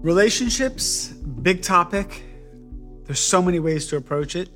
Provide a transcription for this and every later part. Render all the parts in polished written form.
Relationships, big topic. There's so many ways to approach it.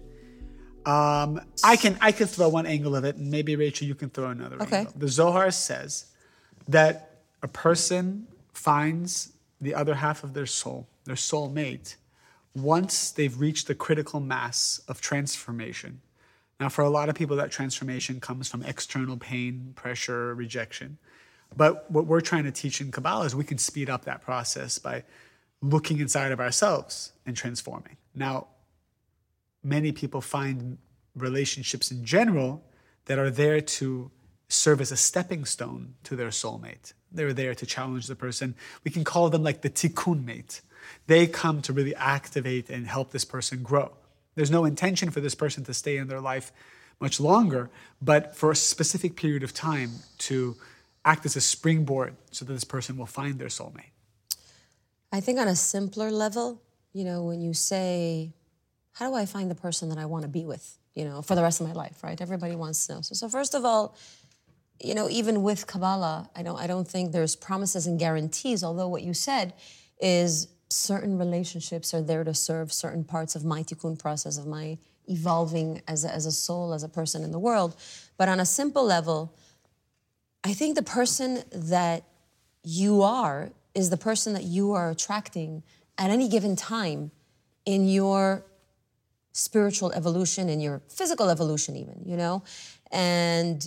I can throw one angle of it, and maybe Rachel, you can throw another angle. The Zohar says that a person finds the other half of their soul, their soulmate, once they've reached the critical mass of transformation. Now, for a lot of people, that transformation comes from external pain, pressure, rejection. But what we're trying to teach in Kabbalah is we can speed up that process by looking inside of ourselves and transforming. Now, many people find relationships in general that are there to serve as a stepping stone to their soulmate. They're there to challenge the person. We can call them like the tikkun mate. They come to really activate and help this person grow. There's no intention for this person to stay in their life much longer, but for a specific period of time to act as a springboard so that this person will find their soulmate. I think on a simpler level, when you say, how do I find the person that I want to be with, for the rest of my life, right? Everybody wants to know. So first of all, even with Kabbalah, I don't think there's promises and guarantees, although what you said is certain relationships are there to serve certain parts of my tikkun process, of my evolving as a soul, as a person in the world. But on a simple level, I think the person that you are is the person that you are attracting at any given time in your spiritual evolution, in your physical evolution even, And,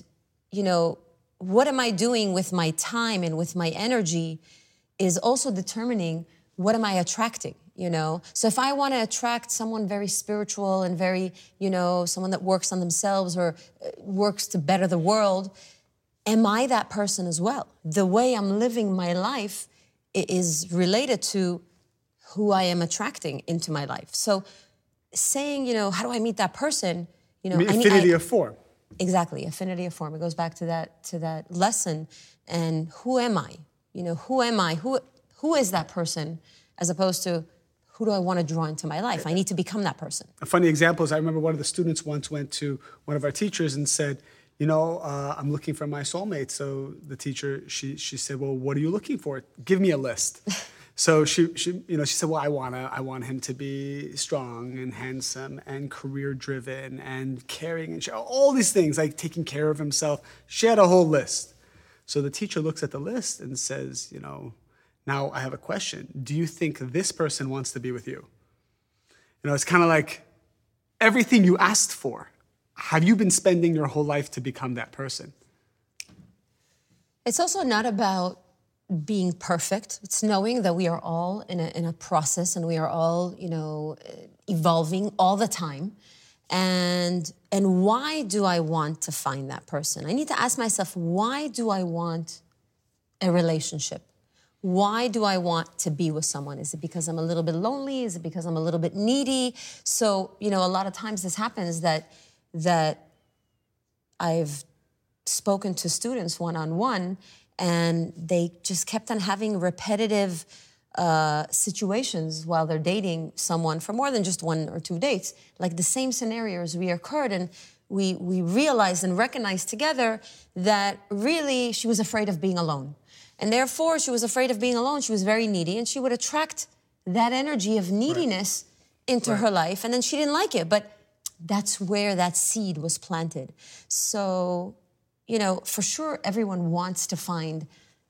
what am I doing with my time and with my energy is also determining what am I attracting, So if I want to attract someone very spiritual and very, someone that works on themselves or works to better the world, am I that person as well? The way I'm living my life is related to who I am attracting into my life. So saying, how do I meet that person? Affinity of form. Exactly, affinity of form. It goes back to that lesson. And who am I? Who am I? Who is that person? As opposed to who do I want to draw into my life? I need to become that person. A funny example is I remember one of the students once went to one of our teachers and said, I'm looking for my soulmate. So the teacher, she said, well, what are you looking for? Give me a list. So she said, well, I want him to be strong and handsome and career driven and caring and all these things, like taking care of himself. She had a whole list. So the teacher looks at the list and says, now I have a question. Do you think this person wants to be with you? It's kind of like everything you asked for. Have you been spending your whole life to become that person? It's also not about being perfect. It's knowing that we are all in a process and we are all, evolving all the time. And why do I want to find that person? I need to ask myself, why do I want a relationship? Why do I want to be with someone? Is it because I'm a little bit lonely? Is it because I'm a little bit needy? So, a lot of times this happens that I've spoken to students one-on-one and they just kept on having repetitive situations while they're dating someone for more than just 1 or 2 dates. Like the same scenarios reoccurred, and we realized and recognized together that really she was afraid of being alone. And therefore, she was afraid of being alone. She was very needy, and she would attract that energy of neediness into her life, and then she didn't like it. But that's where that seed was planted. So, for sure, everyone wants to find,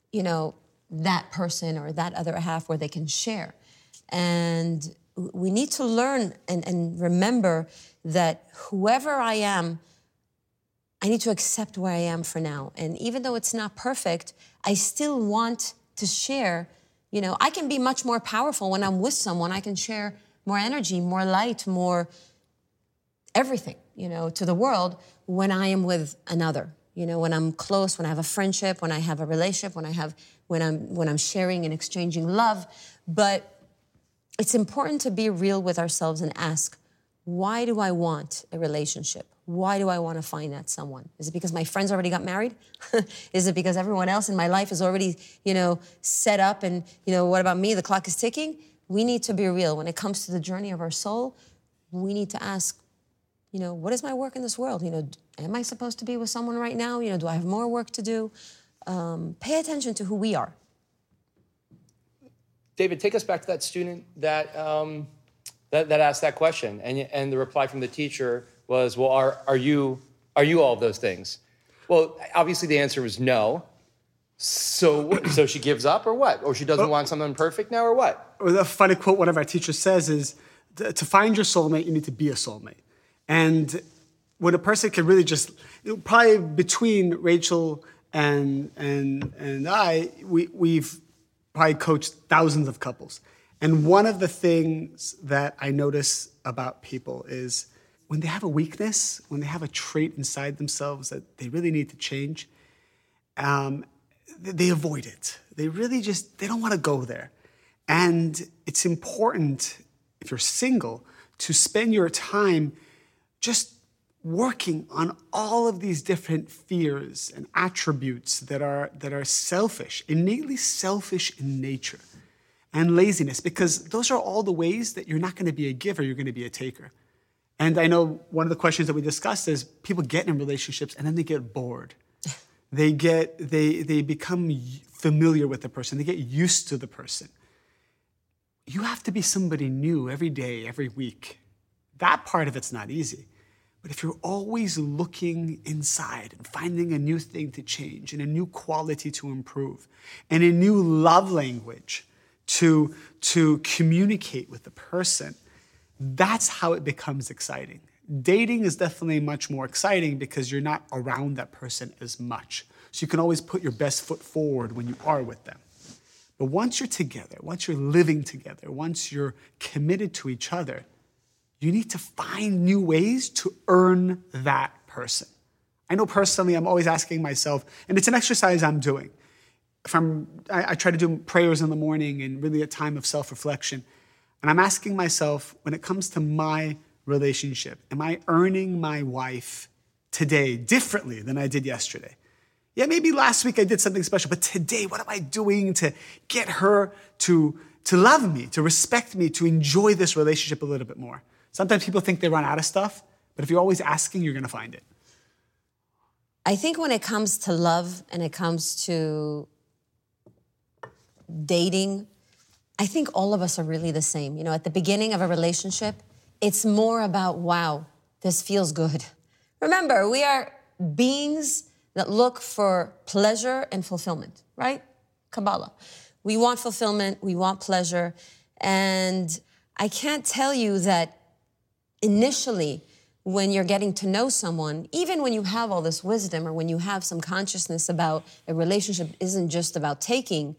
that person or that other half where they can share. And we need to learn and remember that whoever I am, I need to accept where I am for now. And even though it's not perfect, I still want to share. I can be much more powerful when I'm with someone. I can share more energy, more light, more everything, to the world when I am with another. When I'm close, when I have a friendship, when I have a relationship, when I'm sharing and exchanging love. But it's important to be real with ourselves and ask, why do I want a relationship? Why do I want to find that someone? Is it because my friends already got married? Is it because everyone else in my life is already, set up and, what about me? The clock is ticking. We need to be real. When it comes to the journey of our soul, we need to ask, what is my work in this world? Am I supposed to be with someone right now? Do I have more work to do? Pay attention to who we are. David, take us back to that student that that asked that question, and the reply from the teacher was, "Well, are you all of those things?" Well, obviously the answer was no. So she gives up, or what? Or she doesn't want something perfect now, or what? Or the funny quote one of our teachers says is, to find your soulmate, you need to be a soulmate. And when a person can really just, probably between Rachel and I, we've probably coached thousands of couples. And one of the things that I notice about people is when they have a weakness, when they have a trait inside themselves that they really need to change, they avoid it. They really they don't want to go there. And it's important, if you're single, to spend your time just working on all of these different fears and attributes that are selfish, innately selfish in nature, and laziness, because those are all the ways that you're not going to be a giver, you're going to be a taker. And I know one of the questions that we discussed is people get in relationships and then they get bored. They become familiar with the person. They get used to the person. You have to be somebody new every day, every week. That part of it's not easy. But if you're always looking inside and finding a new thing to change and a new quality to improve and a new love language to communicate with the person, that's how it becomes exciting. Dating is definitely much more exciting because you're not around that person as much. So you can always put your best foot forward when you are with them. But once you're together, once you're living together, once you're committed to each other, you need to find new ways to earn that person. I know personally, I'm always asking myself, and it's an exercise I'm doing. I try to do prayers in the morning and really a time of self-reflection. And I'm asking myself, when it comes to my relationship, am I earning my wife today differently than I did yesterday? Yeah, maybe last week I did something special, but today, what am I doing to get her to love me, to respect me, to enjoy this relationship a little bit more? Sometimes people think they run out of stuff, but if you're always asking, you're going to find it. I think when it comes to love and it comes to dating, I think all of us are really the same. You know, at the beginning of a relationship, it's more about, wow, this feels good. Remember, we are beings that look for pleasure and fulfillment, right? Kabbalah. We want fulfillment, we want pleasure, and I can't tell you that initially, when you're getting to know someone, even when you have all this wisdom or when you have some consciousness about a relationship isn't just about taking,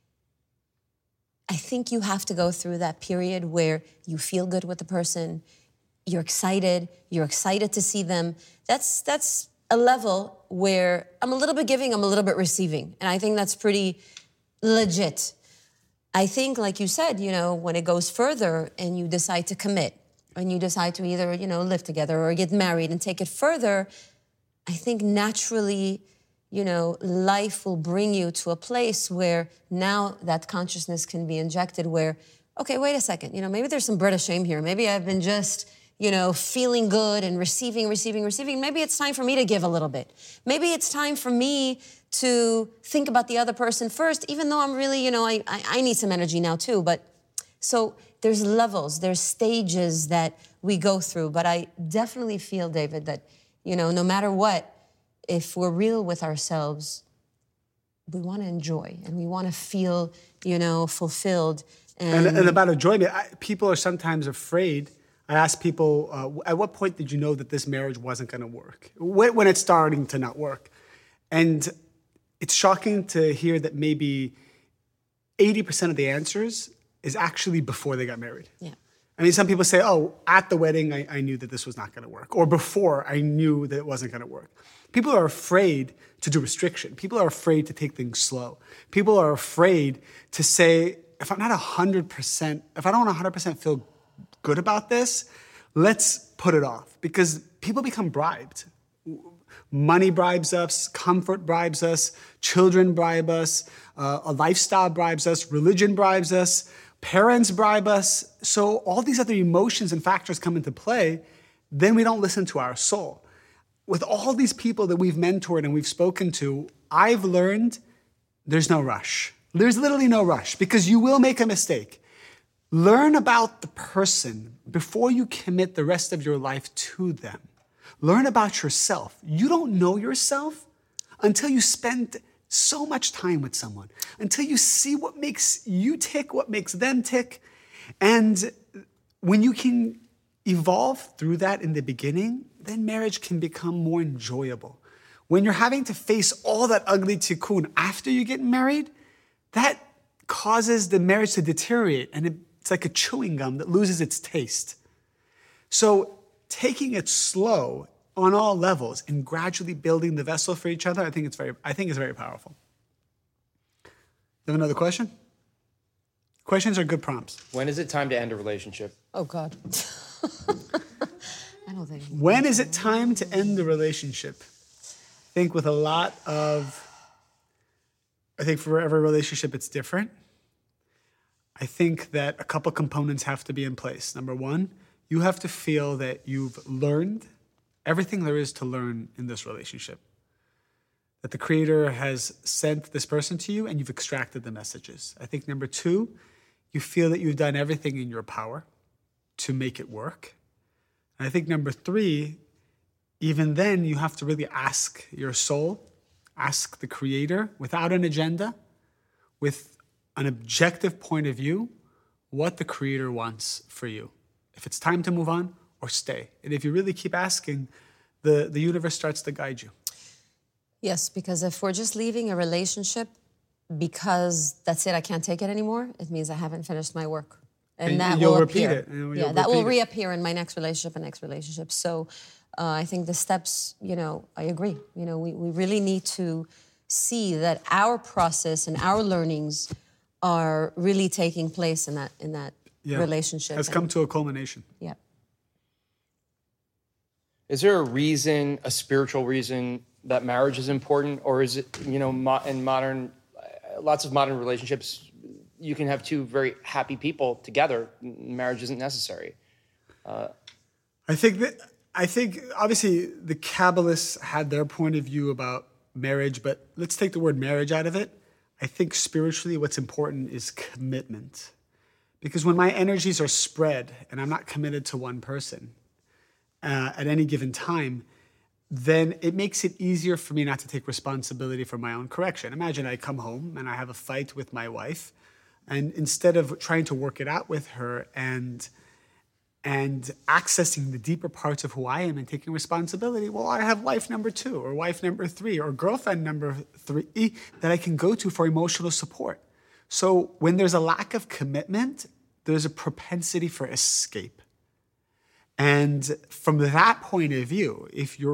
I think you have to go through that period where you feel good with the person, you're excited to see them. That's a level where I'm a little bit giving, I'm a little bit receiving. And I think that's pretty legit. I think, like you said, you know, when it goes further and you decide to commit, and you decide to either, you know, live together or get married and take it further, I think naturally, you know, life will bring you to a place where now that consciousness can be injected where, okay, wait a second, you know, maybe there's some British shame here. Maybe I've been just, you know, feeling good and receiving. Maybe it's time for me to give a little bit. Maybe it's time for me to think about the other person first, even though I'm really, you know, I need some energy now too. But so there's levels, there's stages that we go through. But I definitely feel, David, that, you know, no matter what, if we're real with ourselves, we want to enjoy and we want to feel, you know, fulfilled. And about enjoyment, people are sometimes afraid. I ask people, at what point did you know that this marriage wasn't going to work? When it's starting to not work. And it's shocking to hear that maybe 80% of the answers is actually before they got married. Yeah. I mean, some people say, oh, at the wedding, I knew that this was not going to work. Or before, I knew that it wasn't going to work. People are afraid to do restriction. People are afraid to take things slow. People are afraid to say, if I'm not 100%, if I don't 100% feel good about this, let's put it off. Because people become bribed. Money bribes us, comfort bribes us, children bribe us, a lifestyle bribes us, religion bribes us, parents bribe us. So all these other emotions and factors come into play, then we don't listen to our soul. With all these people that we've mentored and we've spoken to, I've learned there's no rush. There's literally no rush because you will make a mistake. Learn about the person before you commit the rest of your life to them. Learn about yourself. You don't know yourself until you spend so much time with someone, until you see what makes you tick, what makes them tick. And when you can evolve through that in the beginning, then marriage can become more enjoyable. When you're having to face all that ugly tikkun after you get married, that causes the marriage to deteriorate, and it's like a chewing gum that loses its taste. So taking it slow on all levels and gradually building the vessel for each other, I think it's very powerful. You have another question? Questions are good prompts. When is it time to end a relationship? Oh, God. I don't think. When is it time to end the relationship? I think for every relationship, it's different. I think that a couple components have to be in place. Number one, you have to feel that you've learned everything there is to learn in this relationship. That the Creator has sent this person to you and you've extracted the messages. I think number two, you feel that you've done everything in your power to make it work. And I think number three, even then you have to really ask your soul, ask the Creator without an agenda, with an objective point of view, what the Creator wants for you. If it's time to move on or stay. And if you really keep asking, the universe starts to guide you. Yes, because if we're just leaving a relationship because that's it, I can't take it anymore, it means I haven't finished my work. And that will appear. That will reappear in my next relationship. So I think the steps, I agree. We really need to see that our process and our learnings are really taking place in that relationship. Has come to a culmination. Yeah. Is there a spiritual reason that marriage is important, or is it, in lots of modern relationships, you can have two very happy people together. Marriage isn't necessary. I think obviously the Kabbalists had their point of view about marriage, but let's take the word marriage out of it. I think spiritually what's important is commitment. Because when my energies are spread and I'm not committed to one person at any given time, then it makes it easier for me not to take responsibility for my own correction. Imagine I come home and I have a fight with my wife, and instead of trying to work it out with her and accessing the deeper parts of who I am and taking responsibility, well, I have wife number 2 or wife number 3 or girlfriend number 3 that I can go to for emotional support. So when there's a lack of commitment, there's a propensity for escape. And from that point of view, if your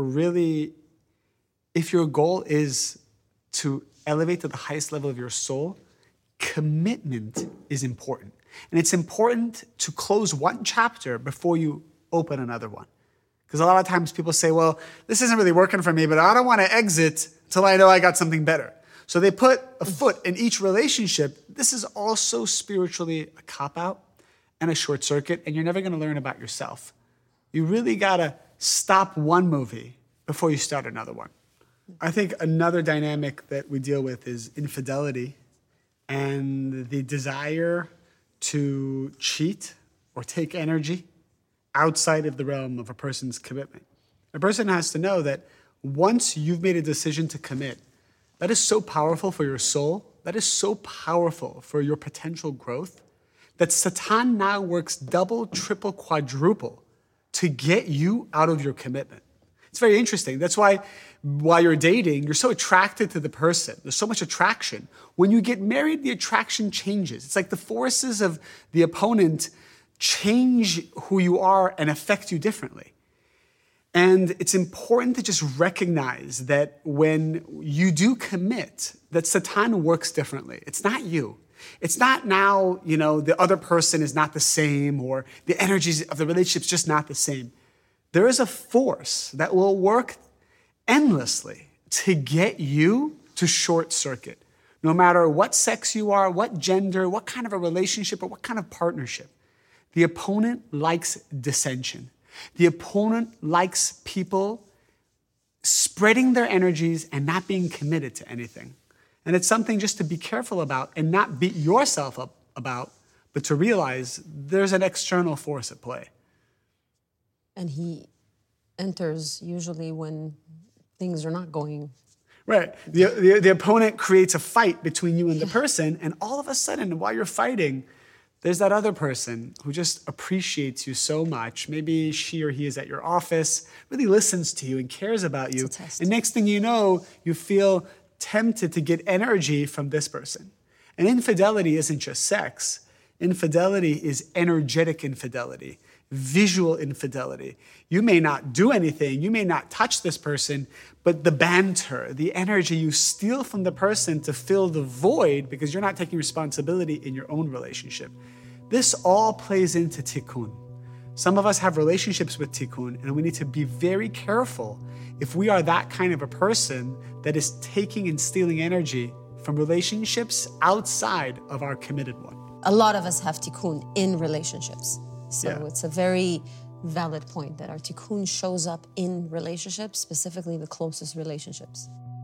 goal is to elevate to the highest level of your soul, commitment is important. And it's important to close one chapter before you open another one. Because a lot of times people say, well, this isn't really working for me, but I don't want to exit until I know I got something better. So they put a foot in each relationship. This is also spiritually a cop-out and a short circuit, and you're never going to learn about yourself. You really got to stop one movie before you start another one. I think another dynamic that we deal with is infidelity and the desire to cheat or take energy outside of the realm of a person's commitment. A person has to know that once you've made a decision to commit, that is so powerful for your soul, that is so powerful for your potential growth, that Satan now works double, triple, quadruple to get you out of your commitment. It's very interesting. That's why while you're dating, you're so attracted to the person. There's so much attraction. When you get married, the attraction changes. It's like the forces of the opponent change who you are and affect you differently. And it's important to just recognize that when you do commit, that Satan works differently. It's not you. It's not now, the other person is not the same or the energies of the relationship's just not the same. There is a force that will work endlessly to get you to short circuit, no matter what sex you are, what gender, what kind of a relationship, or what kind of partnership. The opponent likes dissension. The opponent likes people spreading their energies and not being committed to anything. And it's something just to be careful about and not beat yourself up about, but to realize there's an external force at play. And he enters usually when things are not going. Right. The opponent creates a fight between you and the person, and all of a sudden, while you're fighting, there's that other person who just appreciates you so much. Maybe she or he is at your office, really listens to you and cares about you. And next thing you know, you feel tempted to get energy from this person. And infidelity isn't just sex. Infidelity is energetic infidelity, visual infidelity. You may not do anything, you may not touch this person, but the banter, the energy you steal from the person to fill the void because you're not taking responsibility in your own relationship. This all plays into tikkun. Some of us have relationships with tikkun, and we need to be very careful if we are that kind of a person that is taking and stealing energy from relationships outside of our committed one. A lot of us have tikkun in relationships. So it's a very valid point that our tikkun shows up in relationships, specifically the closest relationships.